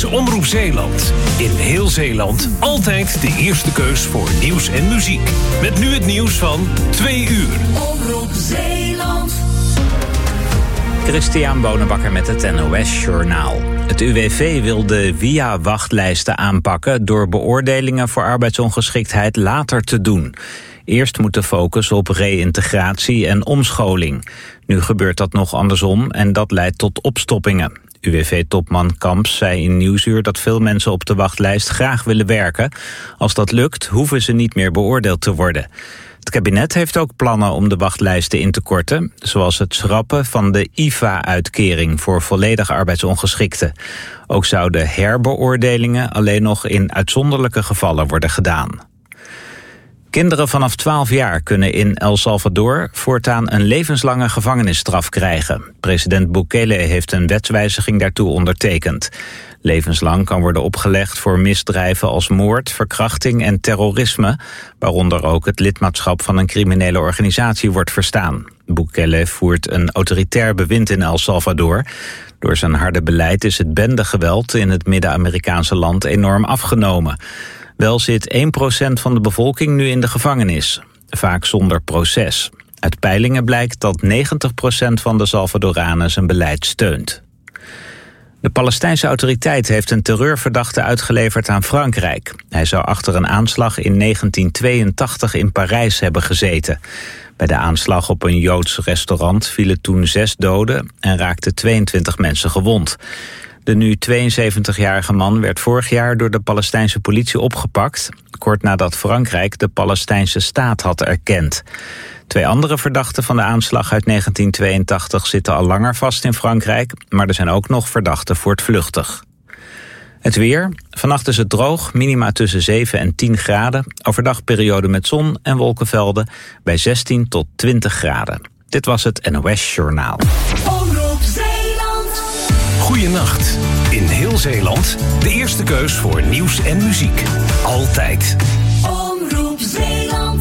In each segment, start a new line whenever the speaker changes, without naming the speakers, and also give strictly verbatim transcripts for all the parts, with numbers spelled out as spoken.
Omroep Zeeland. In heel Zeeland altijd de eerste keus voor nieuws en muziek. Met nu het nieuws van twee uur.
Omroep Zeeland.
Christian Bonenbakker met het N O S-journaal. Het U W V wil de W I A-wachtlijsten aanpakken door beoordelingen voor arbeidsongeschiktheid later te doen. Eerst moet de focus op reïntegratie en omscholing. Nu gebeurt dat nog andersom en dat leidt tot opstoppingen. U W V-topman Kamps zei in Nieuwsuur dat veel mensen op de wachtlijst graag willen werken. Als dat lukt, hoeven ze niet meer beoordeeld te worden. Het kabinet heeft ook plannen om de wachtlijsten in te korten, zoals het schrappen van de I V A-uitkering voor volledig arbeidsongeschikten. Ook zouden herbeoordelingen alleen nog in uitzonderlijke gevallen worden gedaan. Kinderen vanaf twaalf jaar kunnen in El Salvador voortaan een levenslange gevangenisstraf krijgen. President Bukele heeft een wetswijziging daartoe ondertekend. Levenslang kan worden opgelegd voor misdrijven als moord, verkrachting en terrorisme, waaronder ook het lidmaatschap van een criminele organisatie wordt verstaan. Bukele voert een autoritair bewind in El Salvador. Door zijn harde beleid is het bendegeweld in het Midden-Amerikaanse land enorm afgenomen. Wel zit één procent van de bevolking nu in de gevangenis, vaak zonder proces. Uit peilingen blijkt dat negentig procent van de Salvadoranen zijn beleid steunt. De Palestijnse autoriteit heeft een terreurverdachte uitgeleverd aan Frankrijk. Hij zou achter een aanslag in negentien tweeëntachtig in Parijs hebben gezeten. Bij de aanslag op een Joods restaurant vielen toen zes doden en raakten tweeëntwintig mensen gewond. De nu tweeënzeventigjarige man werd vorig jaar door de Palestijnse politie opgepakt, kort nadat Frankrijk de Palestijnse staat had erkend. Twee andere verdachten van de aanslag uit negentien tweeëntachtig zitten al langer vast in Frankrijk, maar er zijn ook nog verdachten voortvluchtig. Het weer. Vannacht is het droog, minima tussen zeven en tien graden. Overdag periode met zon en wolkenvelden bij zestien tot twintig graden. Dit was het N O S-journaal.
Omroep Zeeland.
Goeienacht. In heel Zeeland de eerste keus voor nieuws en muziek. Altijd.
Omroep Zeeland.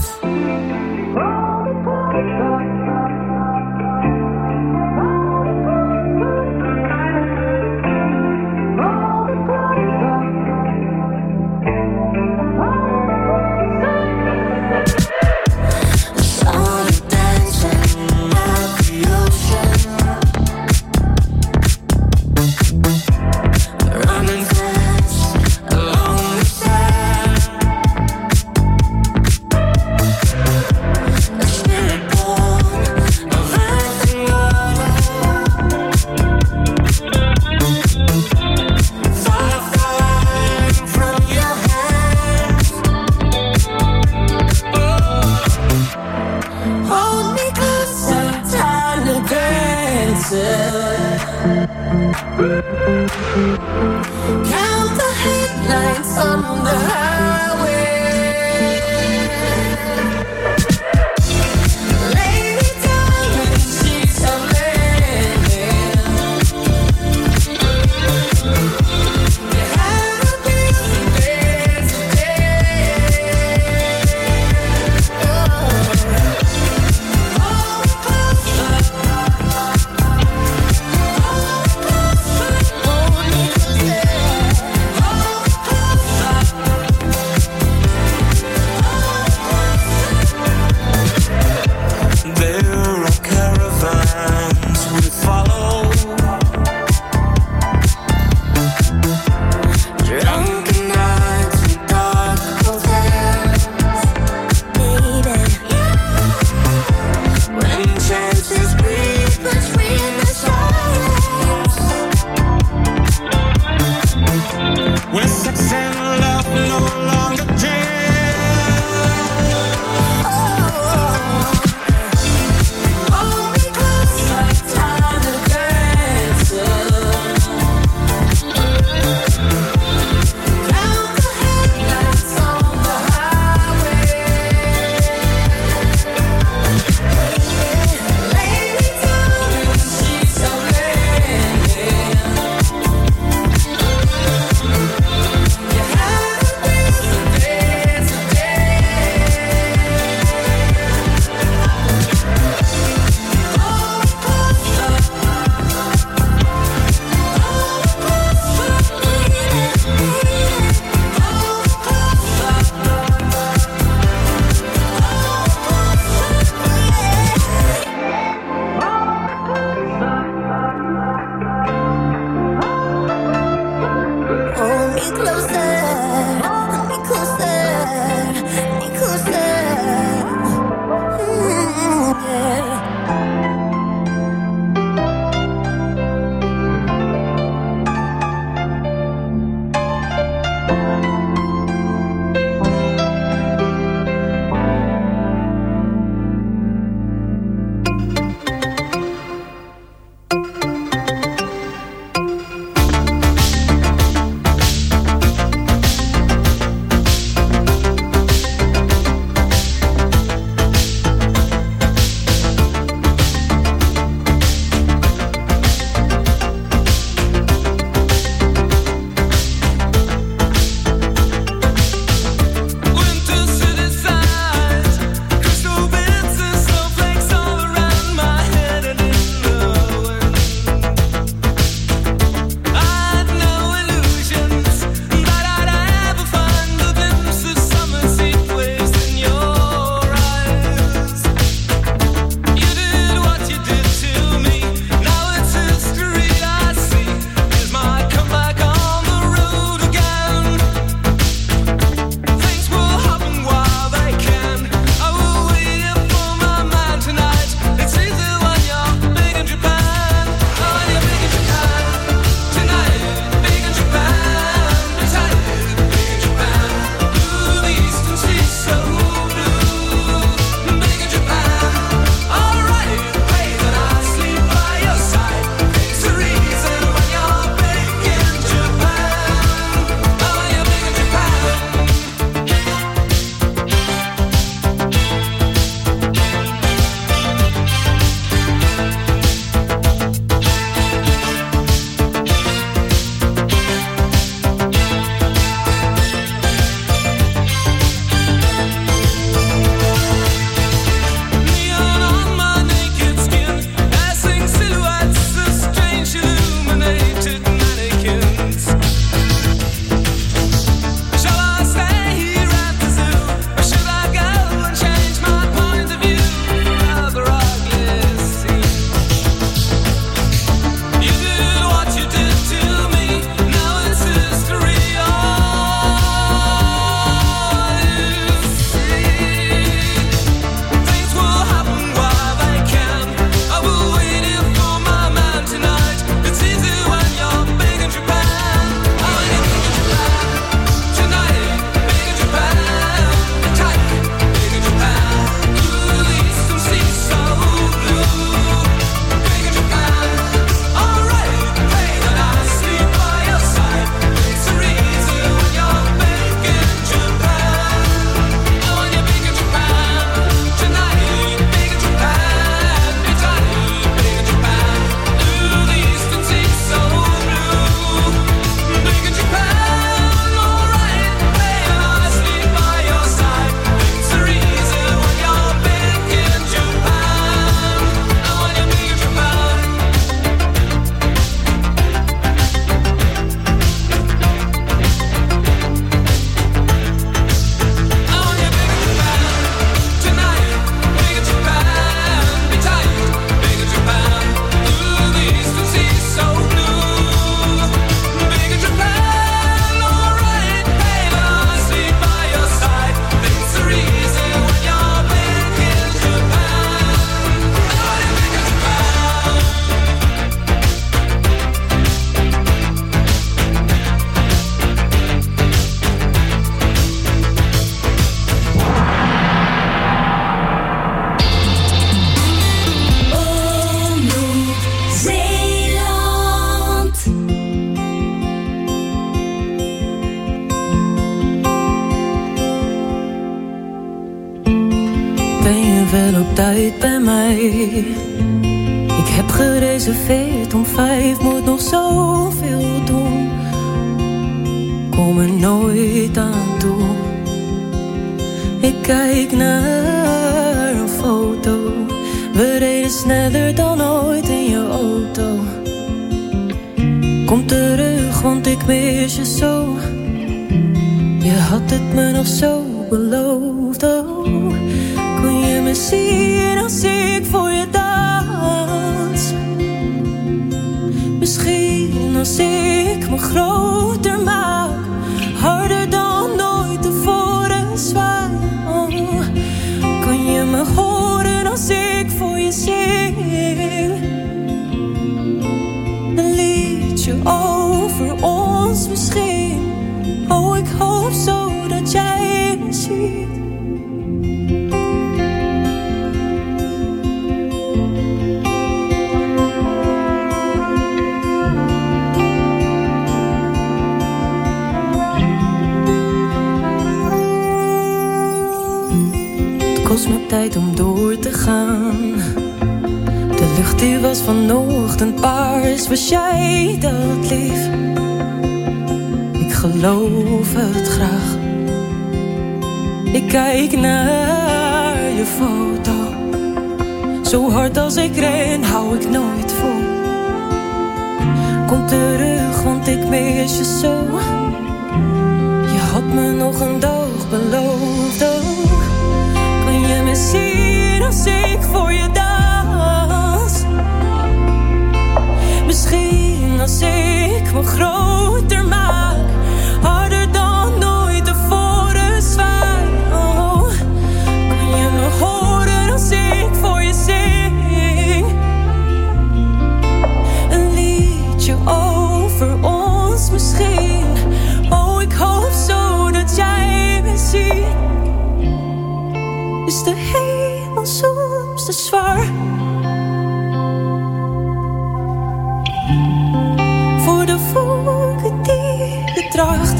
Count the headlights on the highway. Lay me down in the sheets of linen. You had a beautiful day today. Oh, hold closer. Hold me closer.
wel op tijd bij mij. Ik heb gereserveerd om vijf, moet nog zoveel doen. Kom er nooit aan toe. Ik kijk naar een foto. We reden sneller dan ooit in je auto. Kom terug, want ik mis je zo. Je had het me nog zo beloofd, oh. Kon je me zien als ik voor je dans? Misschien als ik me groter maak, harder dan nooit tevoren zwaai, oh. Kon je me horen als ik voor je zing? Een liedje over ons misschien. Oh, ik hoop zo dat jij me ziet. Het kost me tijd om door te gaan. De lucht die was vanochtend paars. Was jij dat lief? Ik geloof het graag. Ik kijk naar je foto. Zo hard als ik ren, hou ik nooit vol. Kom terug, want ik mis je zo. Je had me nog een dag beloofd, oh. Kun je me zien als ik voor je dans? Misschien als ik me groter maak, harder dan nooit tevoren zwaai, oh. Kun je me horen als ik voor je zing? Een liedje over ons misschien. Oh, ik hoop zo dat jij me ziet. Is de hemel soms te zwaar voor de wolken die je draagt?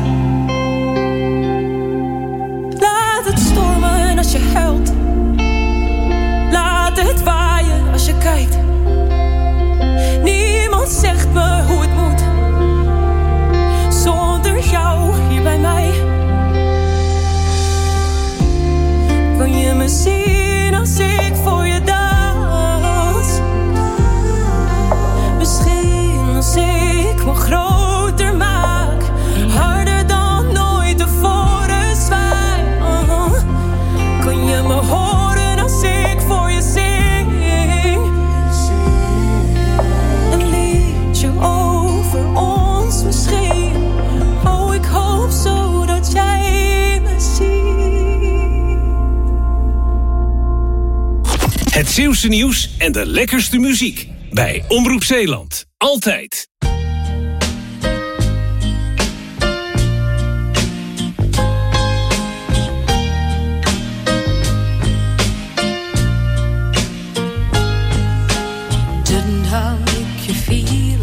Laat het stormen als je huilt. Laat het waaien als je kijkt. Niemand zegt me hoe het moet zonder jou hier bij mij. Kun je me zien als ik voor je dans? Misschien als ik me groter maak, harder dan nooit tevoren zwaai, oh. Kun je me horen als ik voor je zing? Een liedje over ons misschien. Oh, ik hoop zo dat jij me ziet.
Het Zeeuwse nieuws en de lekkerste muziek bij Omroep Zeeland. Altijd.
Didn't I make you feel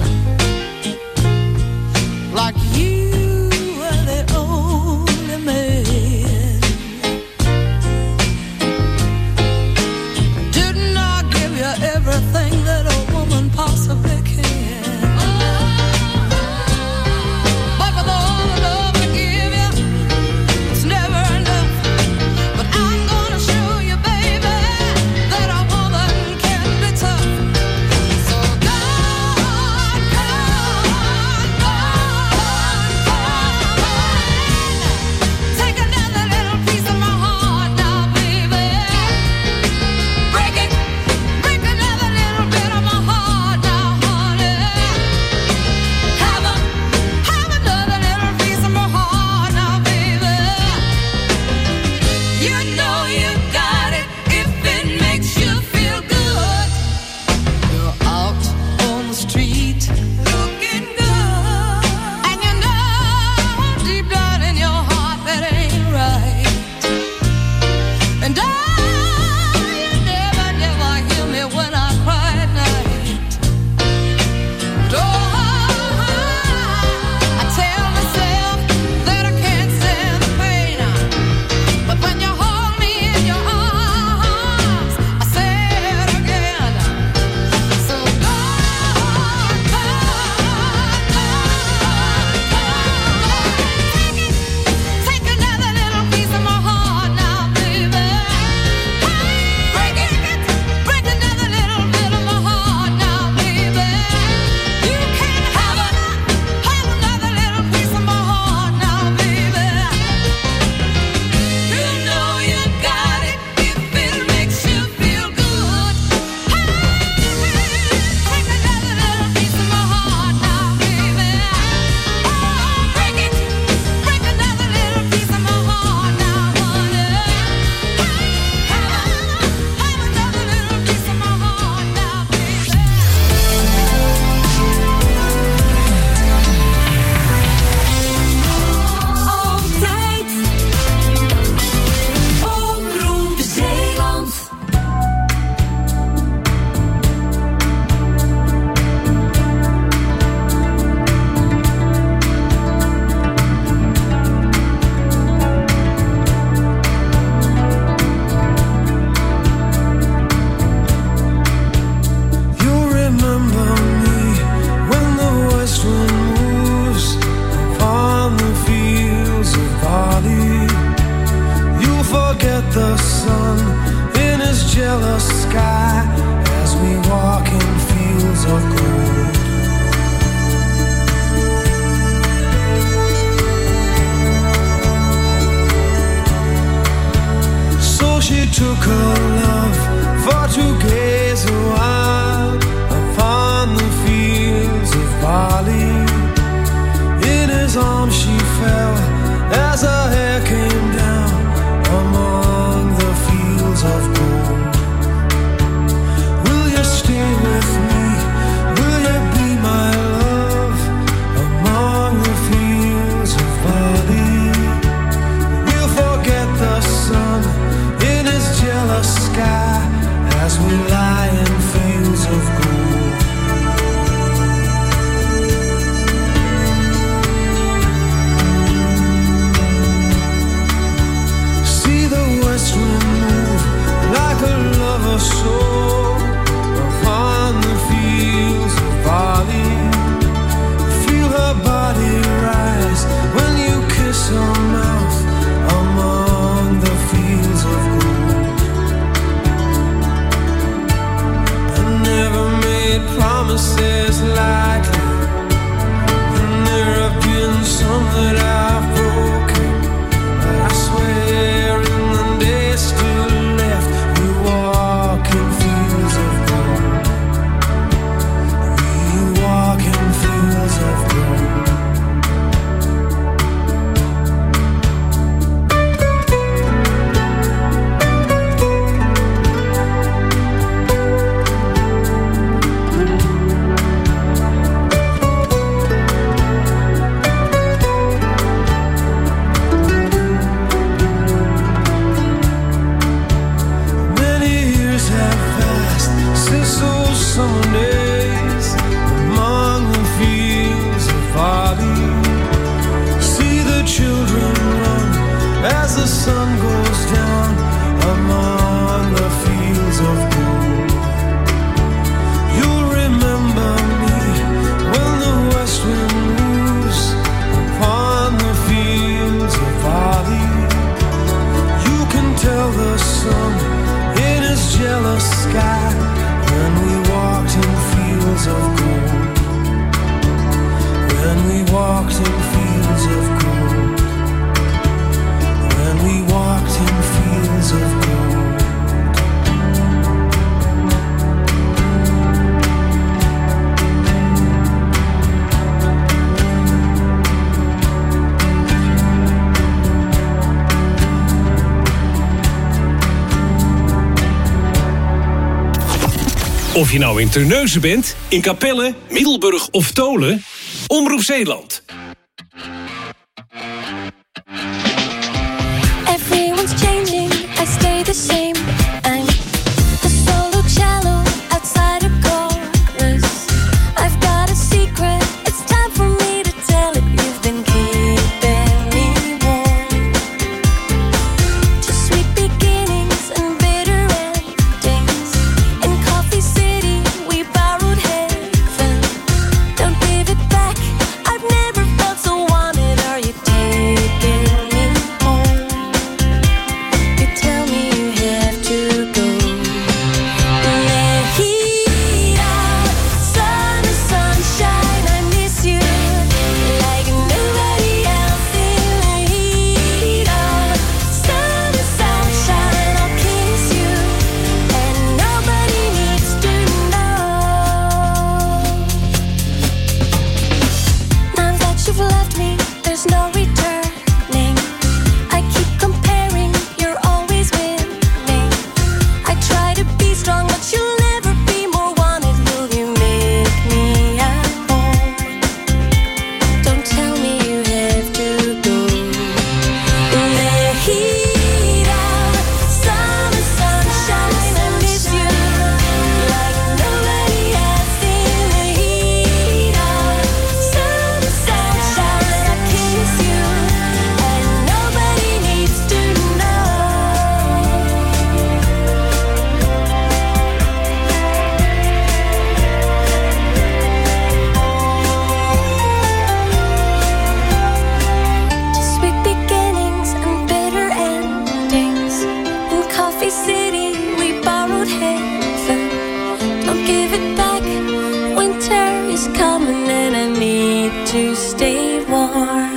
like you were the only man? Didn't I give you everything that a woman possibly can?
walked in fields of gold. When we walked in fields of gold.
Of je nou in Terneuzen bent, in Capelle, Middelburg of Tolen, Omroep Zeeland.
Everyone's changing, I stay the same. I'm the solo cello outside a chorus. I've got a secret, it's time for me to tell it. You've been keeping me warm. To sweet beginnings and bitter endings. In Coffee City, we borrowed heaven. Don't give it back, I've never felt so wanted. Are you taking me home? You tell me you have to go. The heat out, sun and sunshine, I miss you like nobody else. In the heat out, sun and sunshine, I'll kiss you, and nobody needs to know. Now that you've left me, there's no returning. I keep comparing, you're always winning. I try to be strong, but you'll never be more wanted. Will you make me at home? Don't tell me you have to go. The heat out, sun and sunshine, I miss you like nobody else. In the heat out, sun and sunshine, I kiss you, and nobody needs to know. Sweet beginnings and bitter endings. In Coffee City, we borrowed heaven. Don't give it back. Winter is coming and I need to stay warm.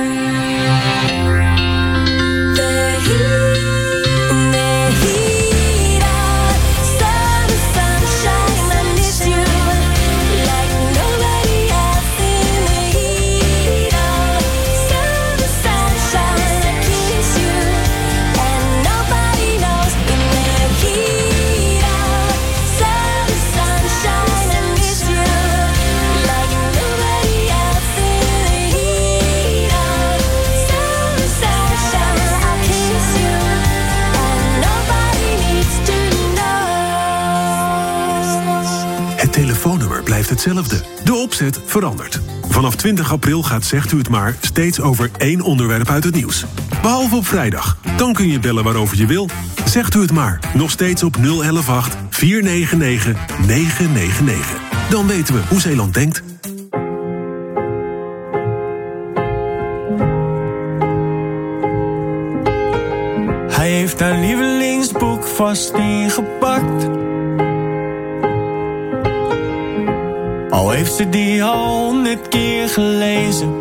The heat, the heat out, sun and sunshine, I miss you like nobody else. In the heat out, sun and sunshine, I kiss you, and nobody knows. In the heat out, sun and sunshine, I miss you like nobody else. In the heat out, sun and sunshine, I'll kiss you, and nobody needs to know.
Het telefoonnummer blijft hetzelfde. De opzet verandert. Vanaf twintig april gaat Zegt u het maar steeds over één onderwerp uit het nieuws. Behalve op vrijdag. Dan kun je bellen waarover je wil. Zegt u het maar. Nog steeds op nul elf acht vier negen negen negen negen negen. Dan weten we hoe Zeeland denkt.
Hij heeft haar lievelingsboek vast ingepakt. Al heeft ze die al honderd keer gelezen.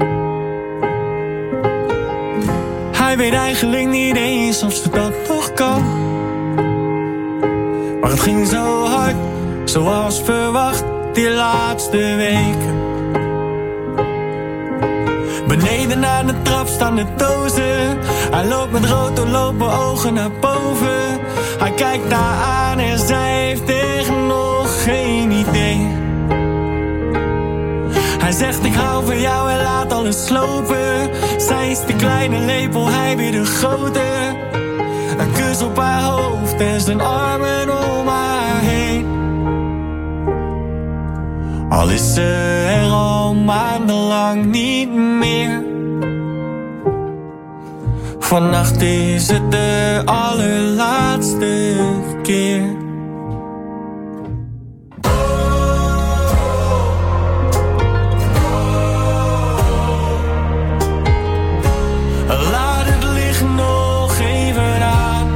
Hij weet eigenlijk niet eens of ze dat nog kan. Maar het ging zo hard, zoals verwacht, die laatste weken. Beneden aan de trap staan de dozen. Hij loopt met rood doorlopen ogen naar boven. Hij kijkt haar aan en zij heeft echt nog geen idee. Hij zegt ik hou van jou en laat alles slopen. Zij is de kleine lepel, hij weer de grote. Een kus op haar hoofd en zijn armen om haar heen. Al is ze er al maandenlang niet meer. Vannacht is het de allerlaatste keer. Laat het licht nog even aan.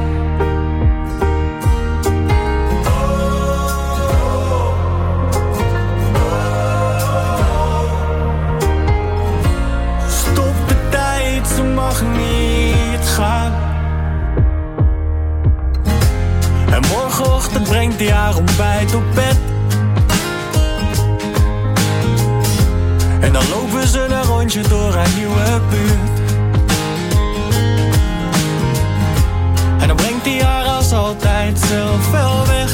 ontbijt op bed. En dan lopen ze een rondje door haar nieuwe buurt. En dan brengt hij haar als altijd zelf wel weg.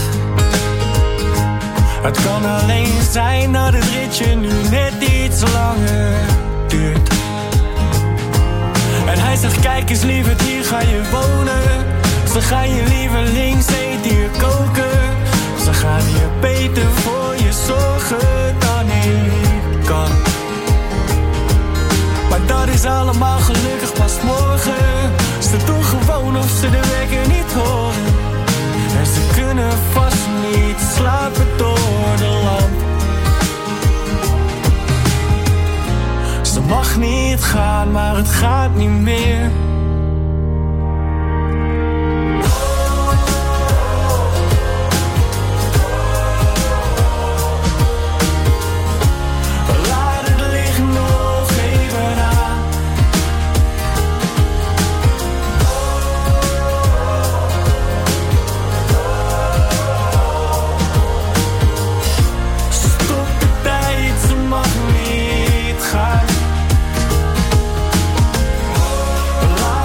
Het kan alleen zijn dat het ritje nu net iets langer duurt. En hij zegt kijk eens lieverd, hier ga je wonen. Ze gaan je lievelingseten hier koken. Ze gaan hier beter voor je zorgen dan ik kan. Maar dat is allemaal gelukkig pas morgen. Ze doen gewoon of ze de wekker niet horen. En ze kunnen vast niet slapen door de lamp. Ze mag niet gaan, maar het gaat niet meer. Laat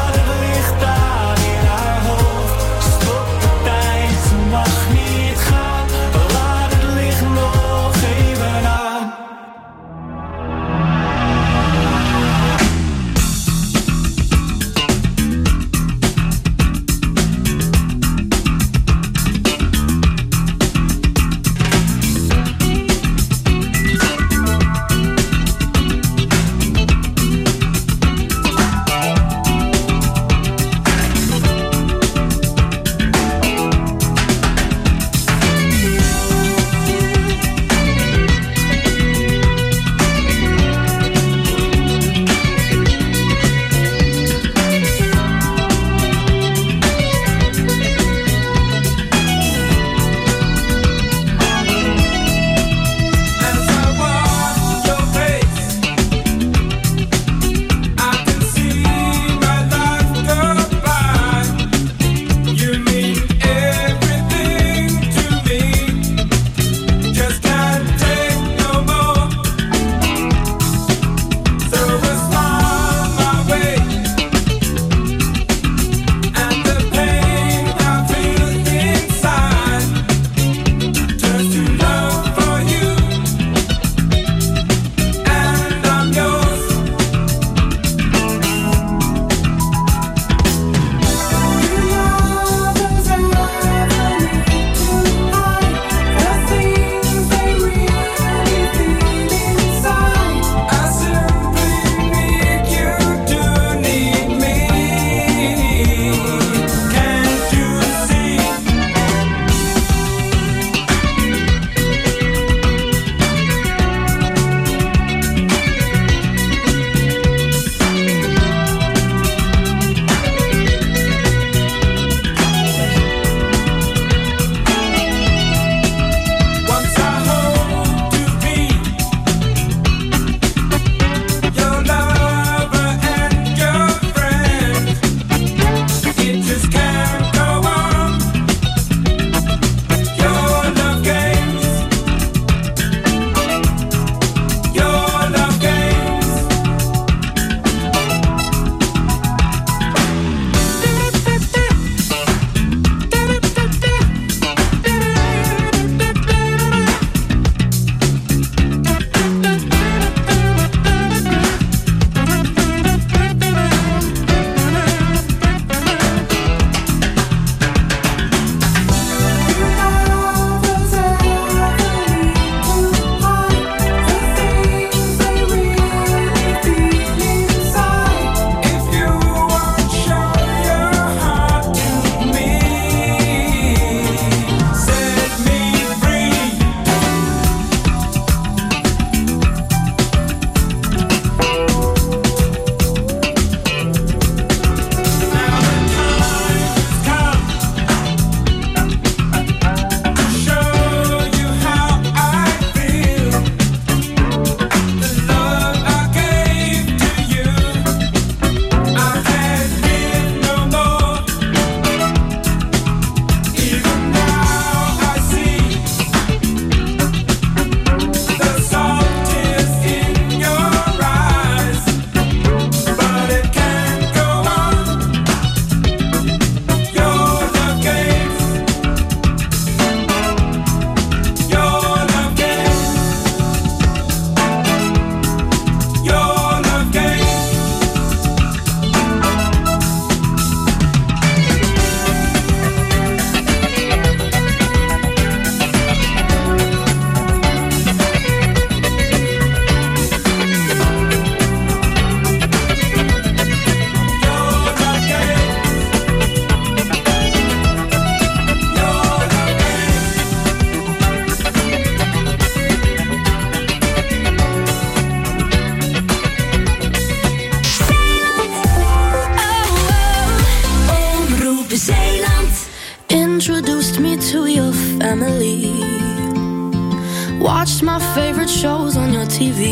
T V.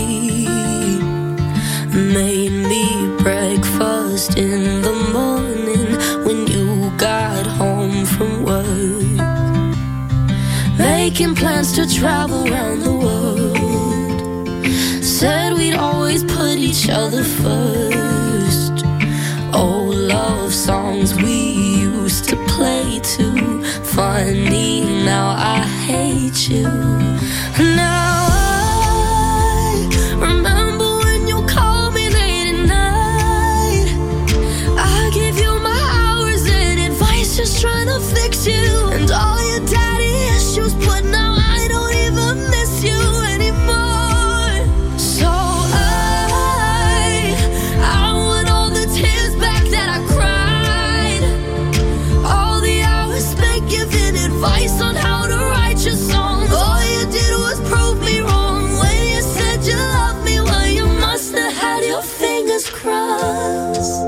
Made me breakfast in the morning when you got home from work. Making plans to travel around the world. Said we'd always put each other first. Old love songs we used to play too. Funny, now I hate you. Now I remember when you called me late at night. I give you my hours and advice, just trying to fix you. And all your daddy issues, but now I don't even miss you anymore. So I, I want all the tears back that I cried. All the hours spent giving advice on how to write your songs. All you did was prove me wrong when you said you loved me. Well, you must have had your fingers crossed.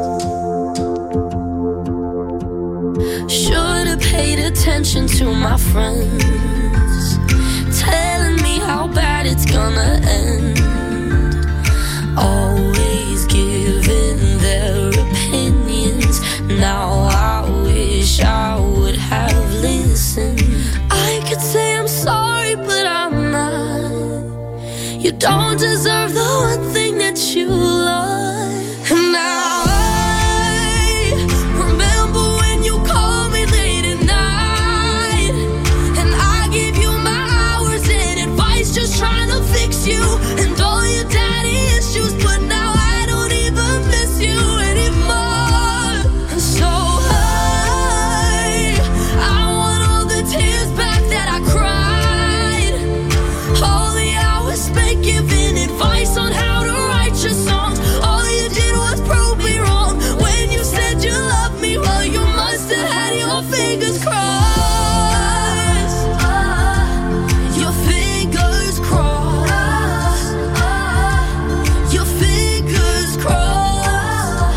Should've paid attention to my friends, telling me how bad it's gonna end. Always giving their opinions. Now I wish I would have listened. I could say I'm sorry, but I'm not. You don't deserve the one thing that you love. And now I remember when you called me late at night, and I gave you my hours and advice, just trying to fix you. And all your daddy issues, but now I don't even miss you anymore. And so I, I want all the tears back that I cried. All the hours spent giving advice on how to write your songs. All you did was prove me wrong when you said you loved me. Well, you must have had your fingers crossed. Your fingers crossed. Your fingers crossed.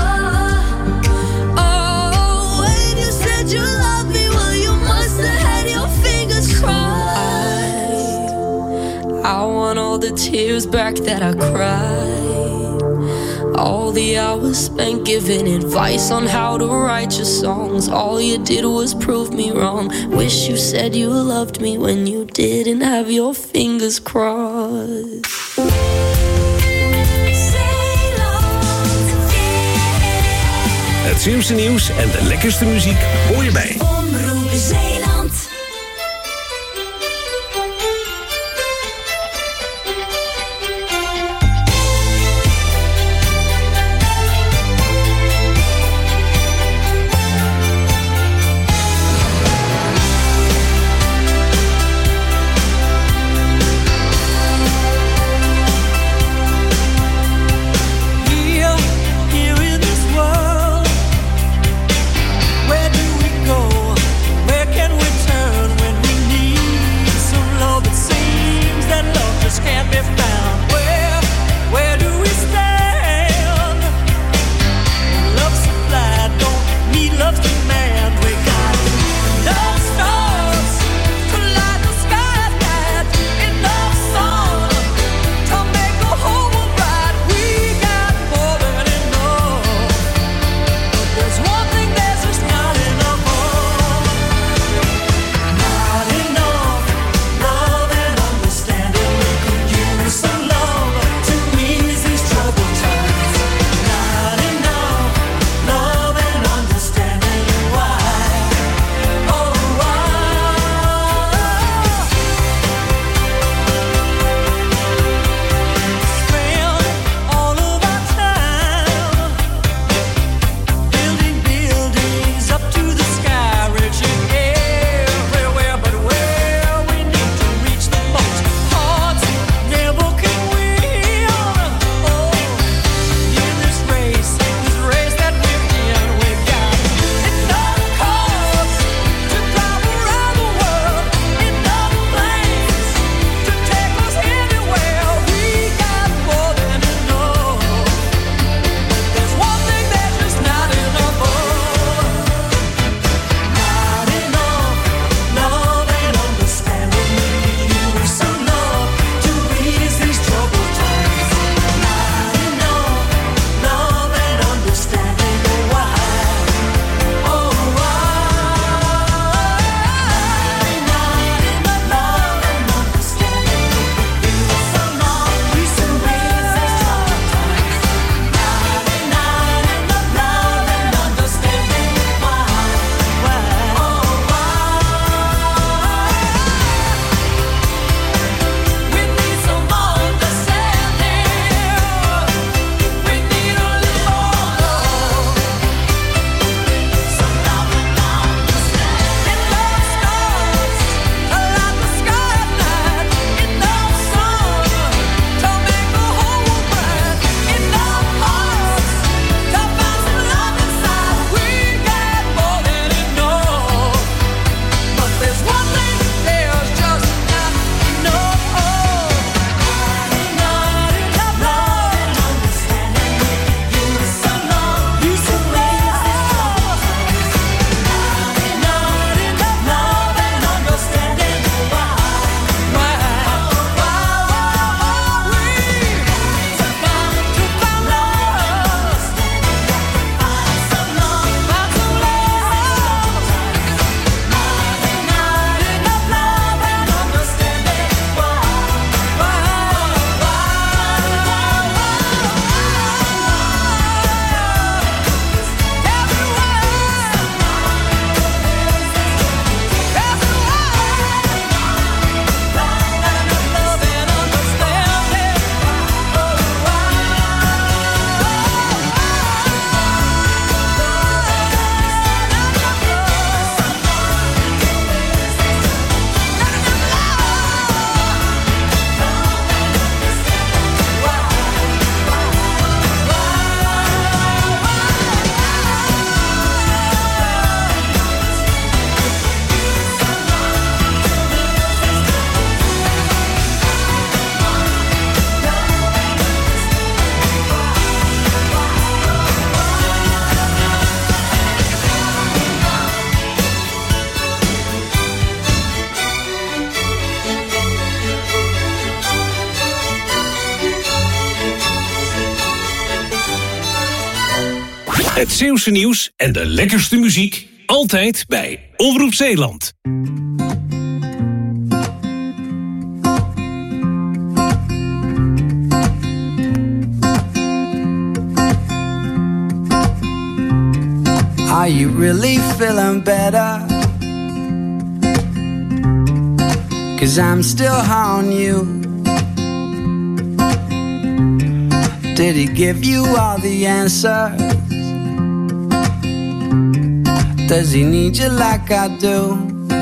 Oh, when you said you loved me, well, you must have had your fingers crossed. I want all the tears back that I cried. All the hours spent giving advice on how to write your songs. All you did was prove me wrong. Wish you said you loved me when you didn't have your fingers crossed.
Het slimste nieuws en de lekkerste muziek hoor je bij
Omroep Zeeland.
Here, here in this world, where do we go? Where can we
Het Zeeuwse nieuws en de lekkerste muziek, altijd bij Omroep Zeeland.
Are you really feeling better? 'Cause I'm still on you. Did he give you all the answers? Does he need you like I do?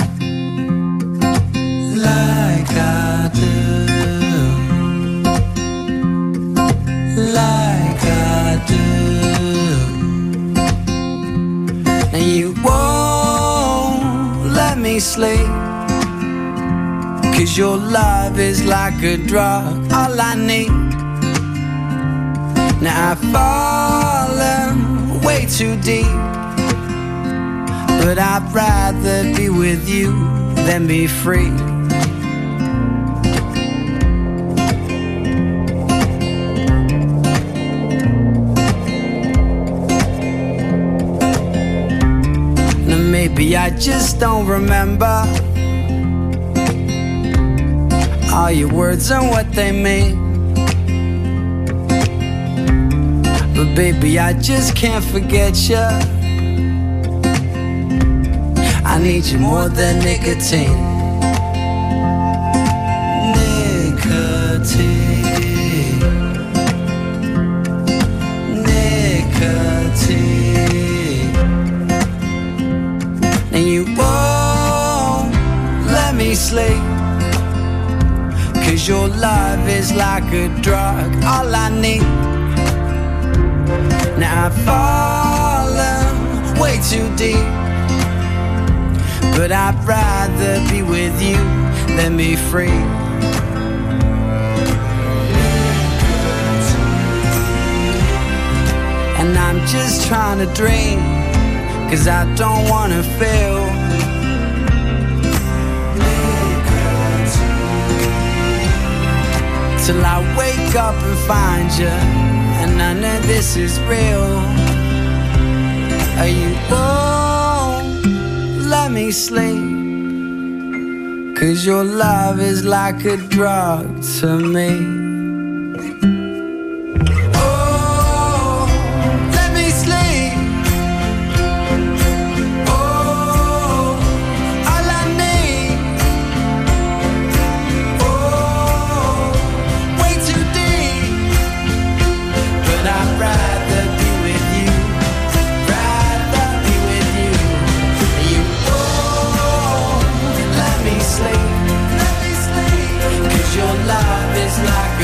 Like I do. Like I do. And you won't let me sleep, 'cause your love is like a drug, all I need. Now I've fallen way too deep, but I'd rather be with you than be free. Now maybe I just don't remember all your words and what they mean, but baby I just can't forget you. I need you more than nicotine. Nicotine. Nicotine. And you won't let me sleep, 'cause your love is like a drug, all I need. Now I've fallen way too deep, but I'd rather be with you than be free. And I'm just trying to dream, 'cause I don't wanna feel. Till I wake up and find you, and I know this is real. Are you won't let me sleep, 'cause your love is like a drug to me. Oh, let me sleep. Oh, all I need. Oh, way too deep, but I'd rather be with you. Rather be with you. You won't let me sleep. Let me sleep. 'Cause your love is like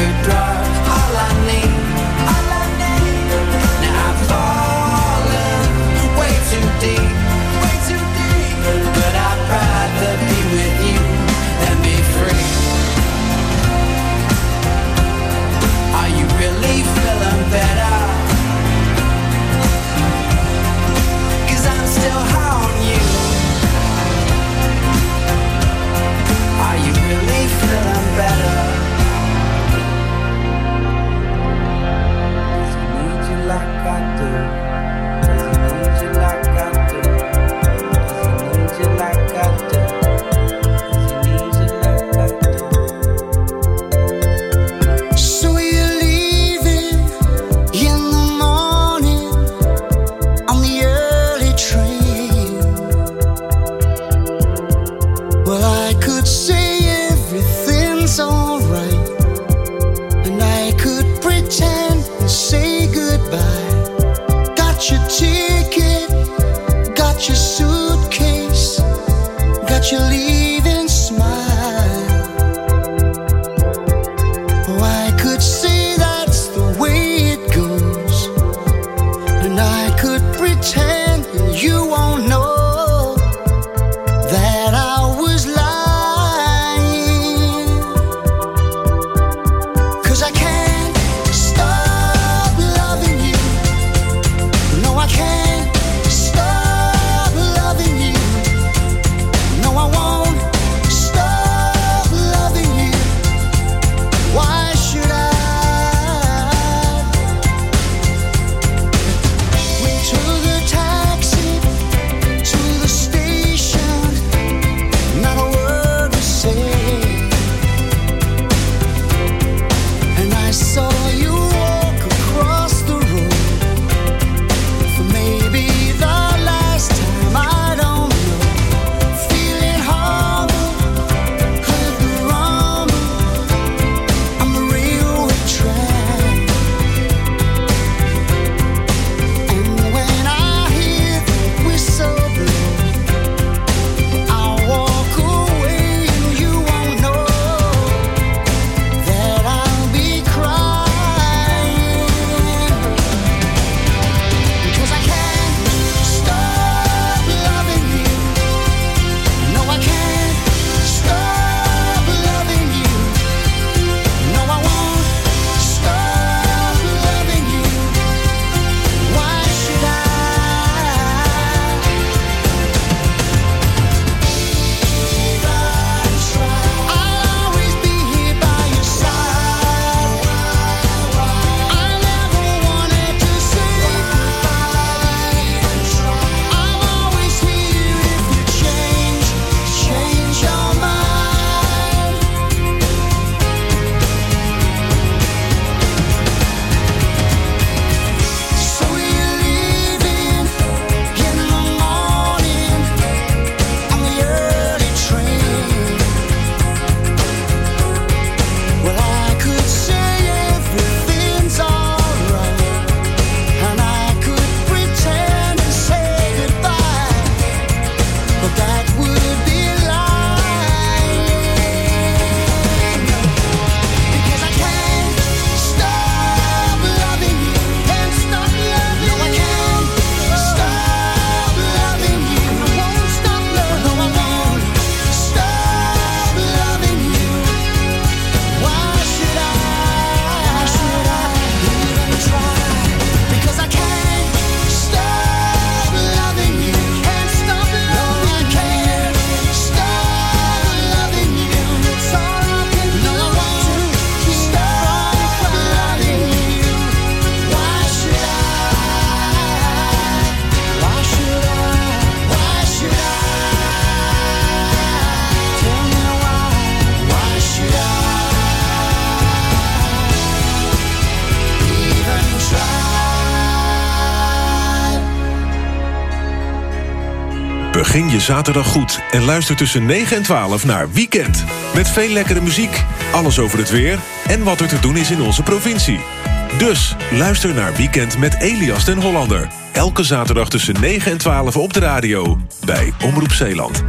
Begin je zaterdag goed en luister tussen negen en twaalf naar Weekend. Met veel lekkere muziek, alles over het weer en wat er te doen is in onze provincie. Dus luister naar Weekend met Elias den Hollander. Elke zaterdag tussen negen en twaalf op de radio bij Omroep Zeeland.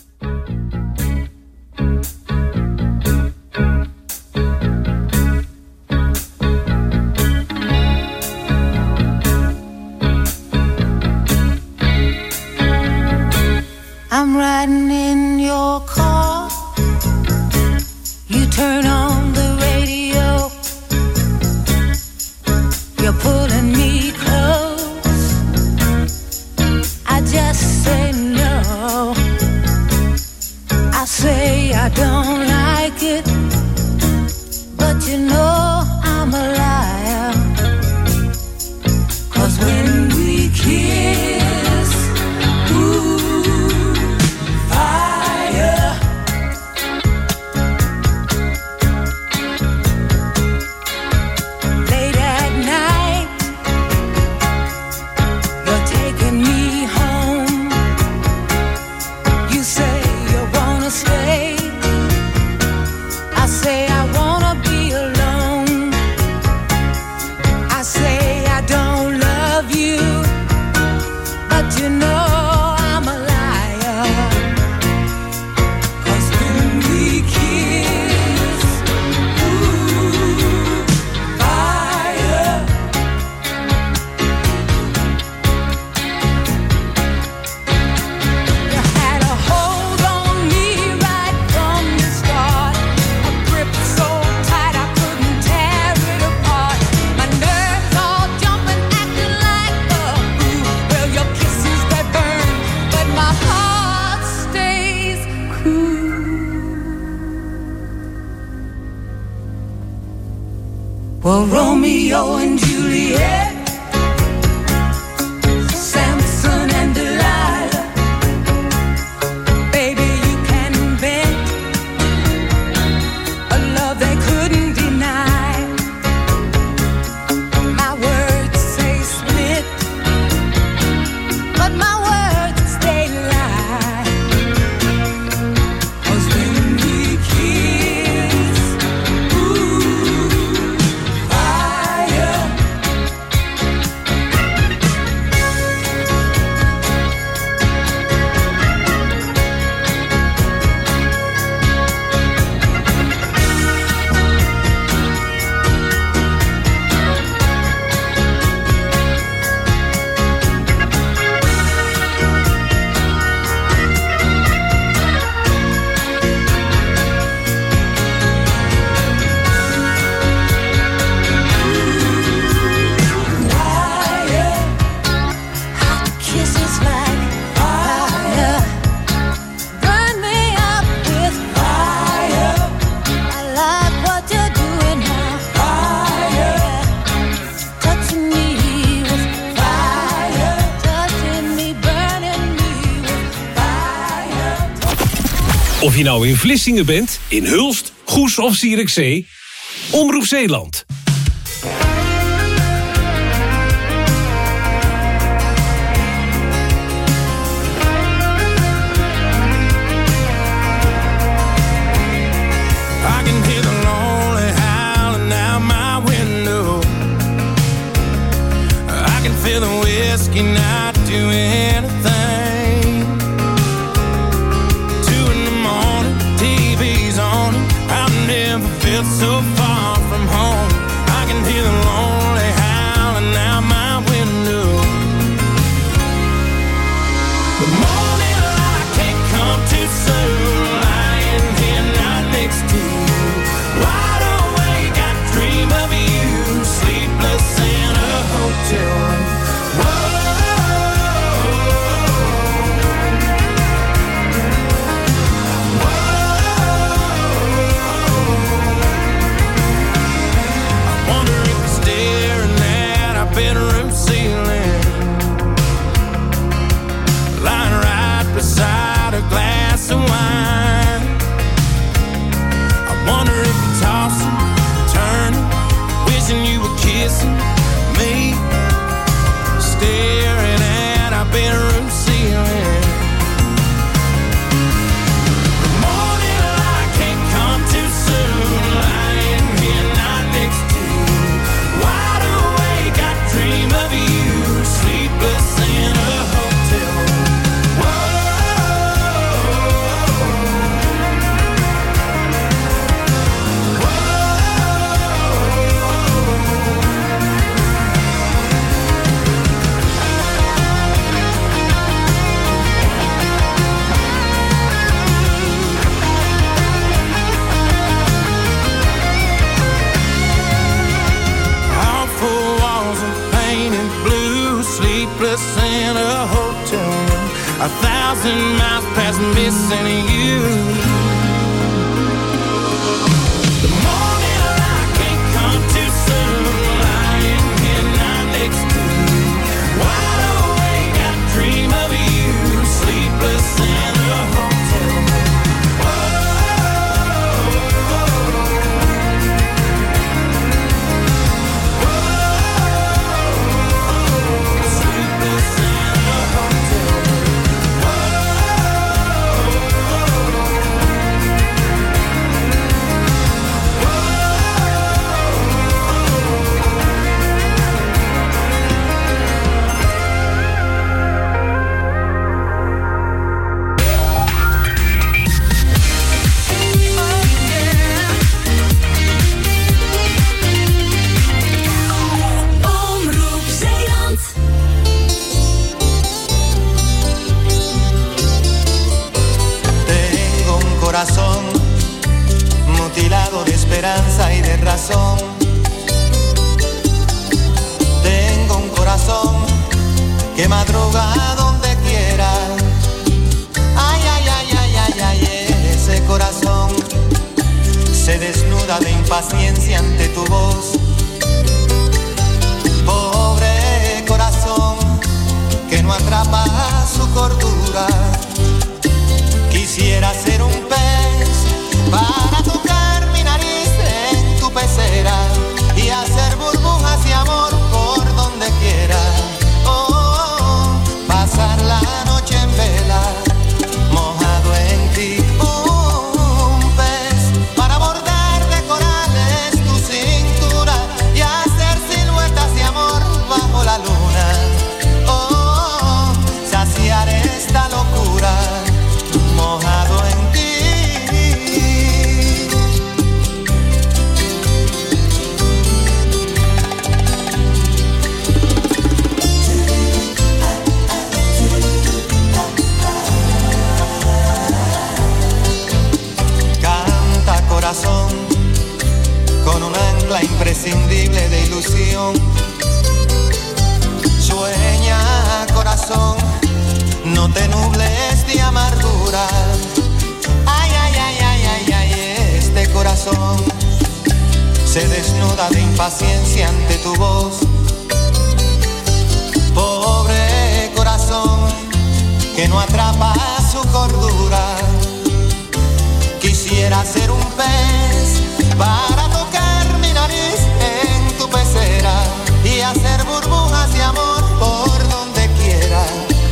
I'm riding in your car. You turn on the radio. You're pulling me close. I just say no. I say I don't like it, but you know I'm a liar. 'Cause when we kiss, ooh, fire. Late at night, you're taking me home. You say you wanna stay. I say I wanna be alone. I say I don't love you, but you know I'm a liar. 'Cause when we kiss, ooh, fire. You had a hold on me right from the start, a grip so tight I couldn't tear it apart. My nerves all jumping, acting like a fool. Well, your kisses they burn, but my heart stays cool. Well, Romeo and Juliet, Samson and Delilah. Baby, you can invent a love they couldn't deny. My words say split, but my words they lie. 'Cause when we kiss, ooh, fire. Fire. Hot kisses like fire. Burn me up with fire. I like what you're doing now. Fire. Touching me with fire. Touching me, burning me with fire.
Of je nou in Vlissingen bent, in Hulst, Goes of Zierikzee, Omroep Zeeland.
I can hear the lonely howling out my window. I can feel the whiskey not doing anything. Two in the morning, T V's on. I've never felt so far from home. I can hear the lonely howling out my window. The morning light can't come too soon. Lying here not next to you, wide awake, I dream of you, sleepless in a hotel room. Whoa. I wonder if you're staring at our bedroom ceiling, lying right beside a glass of wine. I wonder if you're tossing, turning, wishing you were kissing me, staring at our bedroom ceiling. A thousand miles past missing you. The morning light can't come too soon. Lying here not next to you. Wide awake, I dream of you. Sleepless in a hotel room.
Corazón mutilado de esperanza y de razón. Tengo un corazón que madruga donde quiera. Ay, ay, ay, ay, ay, ay, ese corazón se desnuda de impaciencia ante tu voz. Pobre corazón que no atrapa su cordura. Quisiera ser un pez para tocar mi nariz en tu pecera y hacer burbujas de amor por donde quiera. Oh, pasar la noche en vela, mojado en ti. Un pez para bordar de corales tu cintura y hacer siluetas de amor bajo la luna. Oh, saciar esta locura. Mojado en ti. Canta corazón con un ancla imprescindible de ilusión. Sueña corazón, no te nubles de amargura. Ay, ay, ay, ay, ay, ay, este corazón se desnuda de impaciencia ante tu voz. Pobre corazón que no atrapa su cordura. Quisiera ser un pez para tocar mi nariz en tu pecera y hacer burbujas de amor por donde quiera.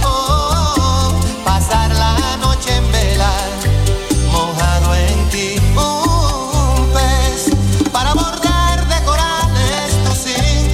Pasar la noche en vela, mojado en ti. Un pez para bordar de corales tu cintura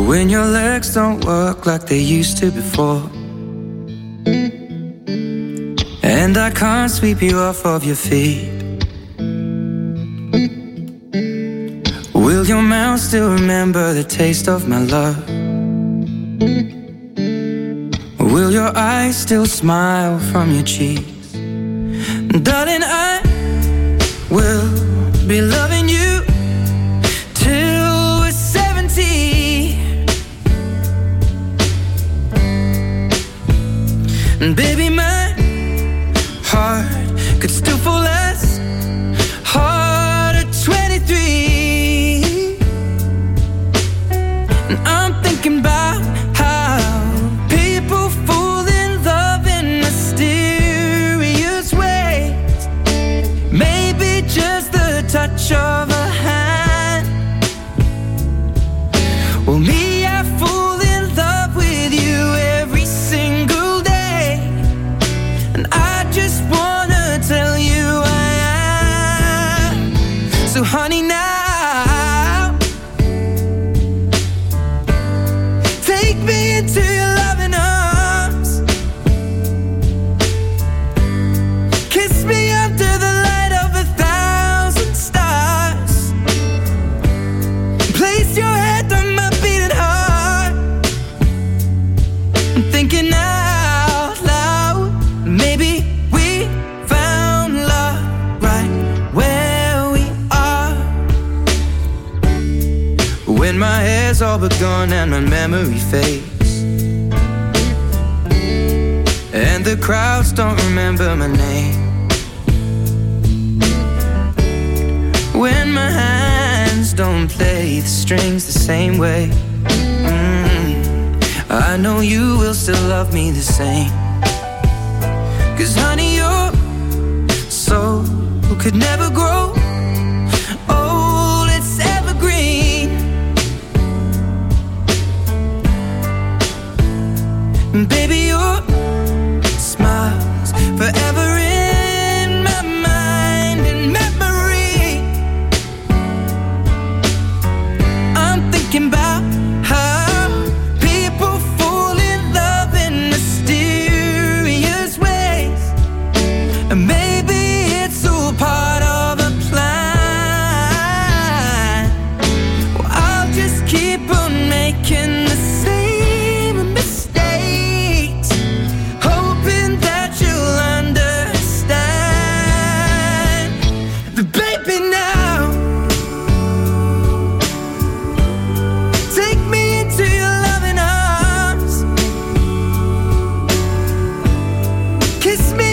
when your legs don't work like they used to before, and I can't sweep you off of your feet. Will your mouth still remember the taste of my love? Will your eyes still smile from your cheeks? Darling, I will be loving you till we're seventy. And baby, my heart could still fall as hard at twenty-three. And I'm thinking about how people fall in love in mysterious ways. Maybe just the touch of a hand. Well, me, I fall in love with you every single day, and I just wanna tell you I am. So honey, now into your loving arms, kiss me under the light of a thousand stars, place your head on my beating heart. I'm thinking out loud, maybe we found love right where we are. When my hair's all but gone and my memory fades, and the crowds don't remember my name, when my hands don't play the strings the same way, mm, I know you will still love me the same. 'Cause honey, your soul could never grow old, it's evergreen. And baby, your smiles forever in my mind and memory. I'm thinking about how people fall in love in mysterious ways, and maybe it's all part of a plan. Well, I'll just keep on making the same mistakes, hoping that you'll understand. But baby, now take me into your loving arms, kiss me